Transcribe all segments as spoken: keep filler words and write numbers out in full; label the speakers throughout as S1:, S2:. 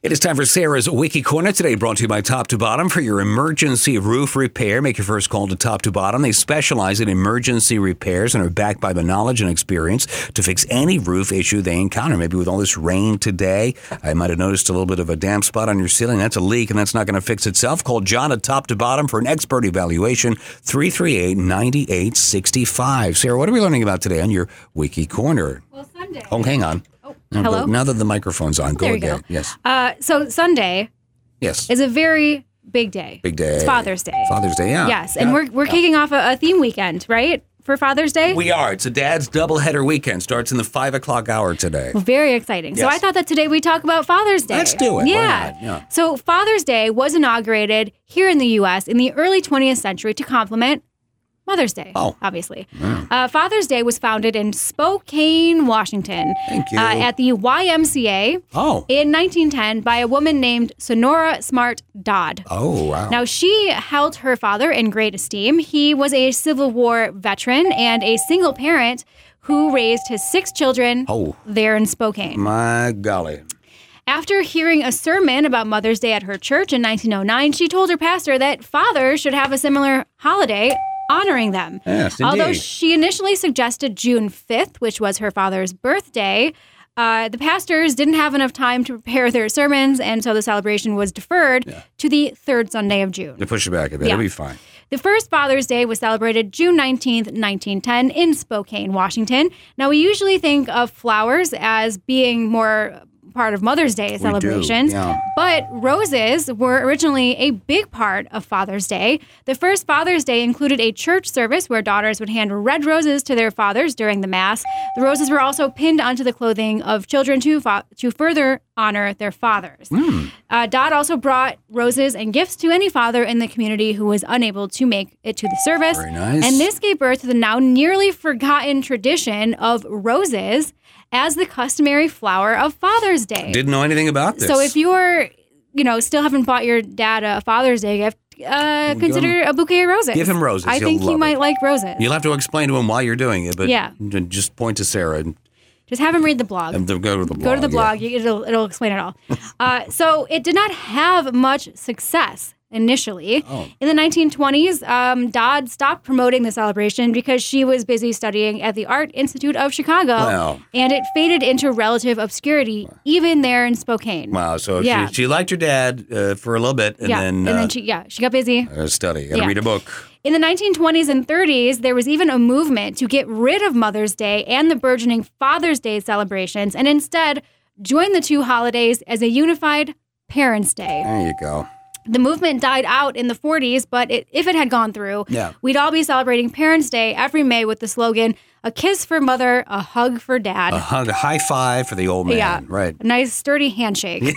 S1: It is time for Sarah's Wiki Corner today, brought to you by Top to Bottom. For your emergency roof repair, make your first call to Top to Bottom. They specialize in emergency repairs and are backed by the knowledge and experience to fix any roof issue they encounter. Maybe with all this rain today, I might have noticed a little bit of a damp spot on your ceiling. That's a leak, and that's not going to fix itself. Call John at Top to Bottom for an expert evaluation, three three eight, nine eight six five. Sarah, what are we learning about today on your Wiki Corner?
S2: Well, Sunday.
S1: Oh, hang on. Now,
S2: Hello?
S1: go- now that the microphone's on, go
S2: There you
S1: again.
S2: go.
S1: Yes.
S2: Uh, so Sunday
S1: Yes.
S2: is a very big day.
S1: Big day.
S2: It's Father's Day.
S1: Father's Day, yeah.
S2: Yes, and
S1: Yeah.
S2: we're we're kicking off a, a theme weekend, right, for Father's Day?
S1: We are. It's a dad's doubleheader weekend. Starts in the five o'clock hour today.
S2: Well, very exciting. So
S1: Yes.
S2: I thought that today we talk about Father's Day.
S1: Let's do it. Why
S2: Yeah.
S1: not? Yeah.
S2: So Father's Day was inaugurated here in the U S in the early twentieth century to complement Mother's Day,
S1: Oh.
S2: obviously. Uh, Father's Day was founded in Spokane, Washington.
S1: Thank you.
S2: Uh, at the Y M C A
S1: Oh.
S2: in nineteen ten by a woman named Sonora Smart Dodd.
S1: Oh, wow.
S2: Now, she held her father in great esteem. He was a Civil War veteran and a single parent who raised his six children
S1: Oh.
S2: there in Spokane.
S1: My golly.
S2: After hearing a sermon about Mother's Day at her church in nineteen oh nine, she told her pastor that fathers should have a similar holiday honoring them.
S1: Yes,
S2: Although
S1: indeed.
S2: she initially suggested June fifth, which was her father's birthday, uh, the pastors didn't have enough time to prepare their sermons, and so the celebration was deferred to the third Sunday of June.
S1: To push it back a bit.
S2: Yeah.
S1: It'll be fine.
S2: The first Father's Day was celebrated June nineteenth, nineteen ten in Spokane, Washington. Now, we usually think of flowers as being more part of Mother's Day celebrations,
S1: yeah.
S2: but roses were originally a big part of Father's Day. The first Father's Day included a church service where daughters would hand red roses to their fathers during the Mass. The roses were also pinned onto the clothing of children to, fa- to further honor their fathers.
S1: Mm.
S2: Uh, Dodd also brought roses and gifts to any father in the community who was unable to make it to the service.
S1: Very nice.
S2: And this gave birth to the now nearly forgotten tradition of roses as the customary flower of Father's Day.
S1: Didn't know anything about this.
S2: So if you're, you know, still haven't bought your dad a Father's Day gift, uh, consider a bouquet of roses.
S1: Give him roses.
S2: I
S1: He'll
S2: think he
S1: love
S2: might
S1: it.
S2: like roses.
S1: You'll have to explain to him why you're doing it, but
S2: Yeah.
S1: just point to Sarah and
S2: Just have him read the blog.
S1: and go to the blog.
S2: Go to the
S1: yeah.
S2: blog. You- It'll, it'll explain it all. uh, so it did not have much success initially.
S1: Oh.
S2: In the nineteen twenties, um, Dodd stopped promoting the celebration because she was busy studying at the Art Institute of Chicago.
S1: Wow.
S2: And it faded into relative obscurity, even there in Spokane.
S1: Wow. So
S2: Yeah.
S1: she, she liked her dad uh, for a little bit, and
S2: yeah.
S1: then,
S2: and
S1: uh,
S2: then she, yeah, she got busy.
S1: uh, study. Got to
S2: Yeah.
S1: read a book.
S2: In the nineteen twenties and thirties, there was even a movement to get rid of Mother's Day and the burgeoning Father's Day celebrations and instead join the two holidays as a unified Parents' Day.
S1: There you go.
S2: The movement died out in the forties, but it, if it had gone through,
S1: Yeah.
S2: we'd all be celebrating Parents' Day every May with the slogan, a kiss for mother, a hug for dad.
S1: A hug, a high five for the old man.
S2: Yeah.
S1: Right.
S2: A nice sturdy handshake.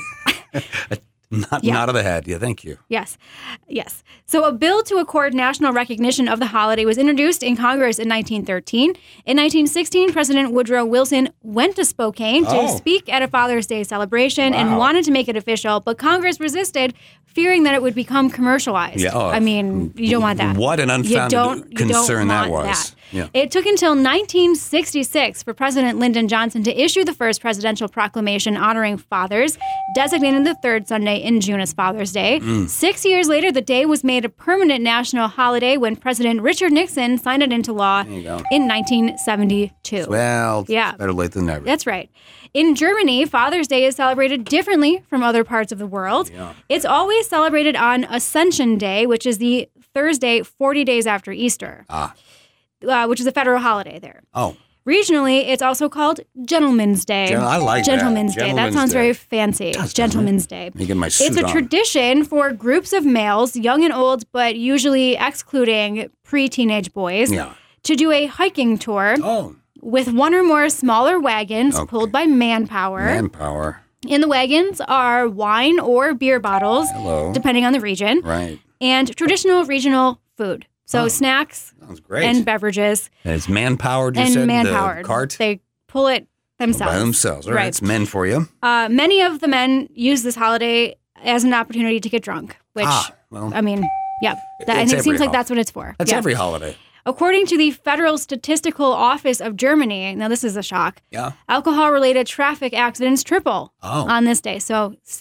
S1: Not,
S2: Yeah.
S1: not of the head. Yeah, thank you.
S2: Yes. Yes. So a bill to accord national recognition of the holiday was introduced in Congress in nineteen thirteen. In nineteen sixteen, President Woodrow Wilson went to Spokane to
S1: Oh.
S2: speak at a Father's Day celebration and
S1: Wow.
S2: wanted to make it official, but Congress resisted, fearing that it would become commercialized.
S1: Yeah, oh.
S2: I mean, you don't want that.
S1: What an
S2: You
S1: unfounded
S2: don't, you don't
S1: concern that
S2: want
S1: was.
S2: that.
S1: Yeah.
S2: It took until nineteen sixty-six for President Lyndon Johnson to issue the first presidential proclamation honoring fathers, designating the third Sunday in June as Father's Day.
S1: Mm.
S2: Six years later, the day was made a permanent national holiday when President Richard Nixon signed it into law
S1: you go.
S2: in nineteen seventy-two.
S1: Well,
S2: Yeah.
S1: better late than never.
S2: That's right. In Germany, Father's Day is celebrated differently from other parts of the world.
S1: Yeah.
S2: It's always celebrated on Ascension Day, which is the Thursday forty days after Easter,
S1: Ah.
S2: uh, which is a federal holiday there.
S1: Oh.
S2: Regionally, it's also called Gentleman's Day.
S1: Gen- I like that.
S2: Gentleman's Day.
S1: Gentleman's
S2: that sounds
S1: Day.
S2: very fancy.
S1: doesn't
S2: Gentleman's Day.
S1: Let me get my suit
S2: It's a
S1: on.
S2: tradition for groups of males, young and old, but usually excluding pre-teenage boys,
S1: Yeah.
S2: to do a hiking tour
S1: Oh.
S2: with one or more smaller wagons
S1: Okay.
S2: pulled by manpower.
S1: Manpower.
S2: In the wagons are wine or beer bottles,
S1: Hello.
S2: depending on the region,
S1: Right.
S2: and traditional regional food. So
S1: Oh.
S2: snacks
S1: Sounds great.
S2: and beverages
S1: And it's man-powered, you
S2: and
S1: said?
S2: manpowered.
S1: The cart?
S2: They pull it themselves.
S1: By themselves. All right.
S2: Right.
S1: It's men for you.
S2: Uh, many of the men use this holiday as an opportunity to get drunk, which,
S1: Ah, well,
S2: I mean, yeah, that, and
S1: It's
S2: it
S1: every
S2: seems like
S1: hol-
S2: that's what it's for.
S1: that's
S2: Yeah.
S1: every holiday.
S2: According to the Federal Statistical Office of Germany, now this is a shock,
S1: Yeah.
S2: alcohol-related traffic accidents triple
S1: Oh.
S2: on this day. So s-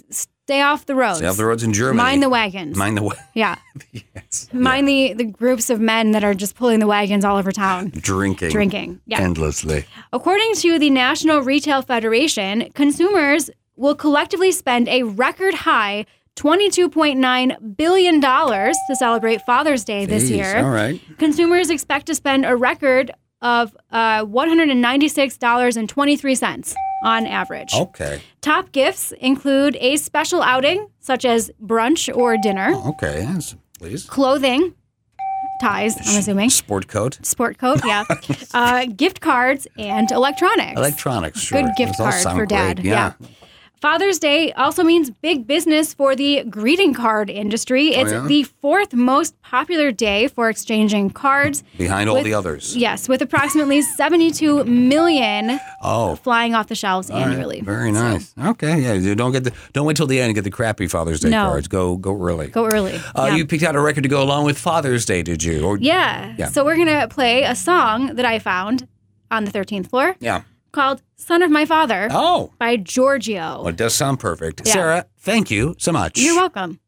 S2: Stay off the roads.
S1: Stay off the roads in Germany.
S2: Mind the wagons.
S1: Mind the wagons.
S2: Yeah.
S1: Yes.
S2: Mind yeah. the, the groups of men that are just pulling the wagons all over town.
S1: Drinking.
S2: Drinking. Yeah.
S1: Endlessly.
S2: According to the National Retail Federation, consumers will collectively spend a record high twenty-two point nine billion dollars to celebrate Father's Day
S1: Jeez,
S2: this year.
S1: All right.
S2: Consumers expect to spend a record of uh, one hundred ninety-six dollars and twenty-three cents on average.
S1: Okay.
S2: Top gifts include a special outing, such as brunch or dinner.
S1: Oh, okay. Yes, please.
S2: Clothing, ties, I'm assuming.
S1: Sport coat.
S2: Sport coat, yeah. uh, gift cards and electronics.
S1: Electronics, sure.
S2: Good gift
S1: Those all
S2: card
S1: sound
S2: for dad.
S1: great. Yeah.
S2: yeah. Father's Day also means big business for the greeting card industry. It's
S1: oh, yeah?
S2: the fourth most popular day for exchanging cards.
S1: Behind all
S2: with,
S1: the others.
S2: Yes, with approximately seventy-two million
S1: oh.
S2: flying off the shelves
S1: all
S2: annually.
S1: Right. Very nice. So. Okay, yeah. You don't get the don't wait till the end and get the crappy Father's Day
S2: no.
S1: cards. Go go early.
S2: Go early.
S1: Uh,
S2: yeah.
S1: You picked out a record to go along with Father's Day, did you? Or,
S2: yeah.
S1: yeah.
S2: So we're gonna play a song that I found on the thirteenth floor.
S1: Yeah.
S2: Called Son of My Father
S1: oh.
S2: by Giorgio.
S1: Well, it does sound perfect.
S2: Yeah.
S1: Sarah, thank you so much.
S2: You're welcome.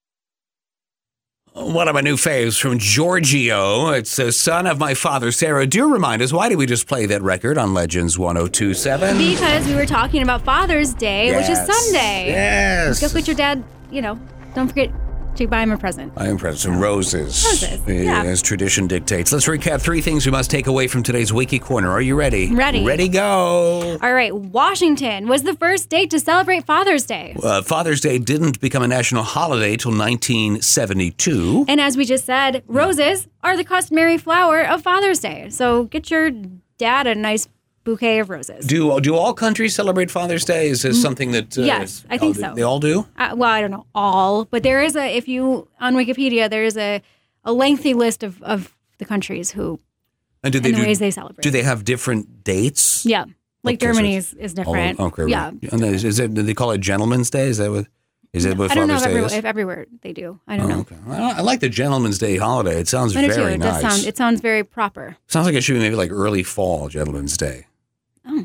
S1: One of my new faves from Giorgio. It's the Son of My Father. Sarah, do remind us, why did we just play that record on Legends one oh two seven?
S2: Because we were talking about Father's Day,
S1: yes.
S2: which is Sunday.
S1: Yes.
S2: Go put your dad, you know, don't forget to buy him a present.
S1: I am present. Some roses.
S2: Roses, yeah.
S1: As tradition dictates. Let's recap three things we must take away from today's Wiki Corner. Are you ready?
S2: Ready.
S1: Ready, go.
S2: All right. Washington was the first state to celebrate Father's Day.
S1: Uh, Father's Day didn't become a national holiday till nineteen seventy-two.
S2: And as we just said, roses are the customary flower of Father's Day. So get your dad a nice bouquet of roses.
S1: Do do all countries celebrate Father's Day? Is this something that... Uh,
S2: yes, I think
S1: oh,
S2: so.
S1: They all do?
S2: Uh, well, I don't know all, but there is a, if you, on Wikipedia, there is a, a lengthy list of, of the countries who,
S1: And, do they
S2: and the
S1: do,
S2: ways they celebrate.
S1: do they have different dates?
S2: Yeah. Like
S1: Okay, so
S2: Germany
S1: it's
S2: is, is
S1: all over-
S2: different.
S1: okay.
S2: Yeah.
S1: Right. And is, is it, do they call it Gentleman's Day? Is that what, is that what
S2: I don't know
S1: Father's
S2: if,
S1: Day
S2: every,
S1: is?
S2: if everywhere they do. I don't
S1: Oh,
S2: know.
S1: okay. Well, I like the Gentleman's Day holiday. It sounds
S2: I do
S1: very
S2: too. It does
S1: nice.
S2: sound, it sounds very proper.
S1: Sounds like it should be maybe like early fall Gentleman's Day.
S2: Oh.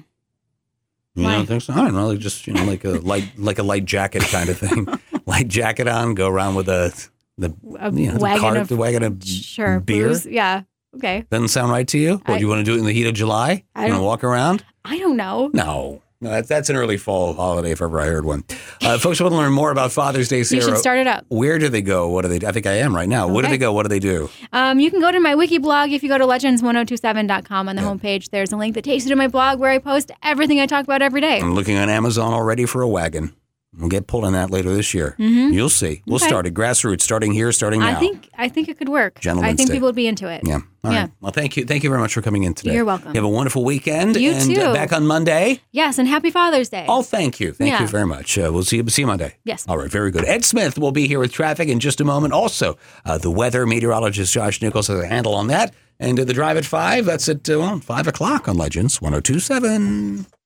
S1: You
S2: Why?
S1: don't think so? I don't know. Like just you know, like a light, like a light jacket kind of thing. Light jacket on, go around with a the
S2: A
S1: you know,
S2: wagon
S1: the cart,
S2: of-
S1: the wagon of
S2: Sure.
S1: beer.
S2: Booze. Yeah. Okay.
S1: Doesn't sound right to you? Or
S2: I-
S1: do you want to do it in the heat of July?
S2: I
S1: You want to
S2: don't-
S1: walk around?
S2: I don't know.
S1: No. No, that's, that's an early fall holiday if ever I heard one. Uh, folks want to learn more about Father's Day, Sarah.
S2: You should start it up.
S1: Where do they go? What do they do? I think I am right now. Where do
S2: Okay.
S1: they go? What do they do?
S2: Um, you can go to my wiki blog if you go to legends one oh two seven dot com on the homepage. There's a link that takes you to my blog where I post everything I talk about every day.
S1: I'm looking on Amazon already for a wagon. We'll get pulling that later this year. Mm-hmm. You'll see. We'll
S2: Okay.
S1: start it grassroots, starting here, starting now.
S2: I think I think it could work.
S1: Gentlemen's
S2: I think
S1: Day.
S2: people would be into it.
S1: Yeah. All
S2: Yeah.
S1: right. Well, thank you. Thank you very much for coming in today.
S2: You're welcome.
S1: You have a wonderful weekend.
S2: You
S1: and,
S2: too.
S1: Uh, back on Monday.
S2: Yes, and happy Father's Day.
S1: Oh, thank you. Thank
S2: Yeah.
S1: you very much. Uh, we'll see you, see you Monday.
S2: Yes.
S1: All right. Very good. Ed Smith will be here with traffic in just a moment. Also, uh, the weather meteorologist Josh Nichols has a handle on that. And uh, the drive at five, that's at uh, well, five o'clock on Legends one oh two seven.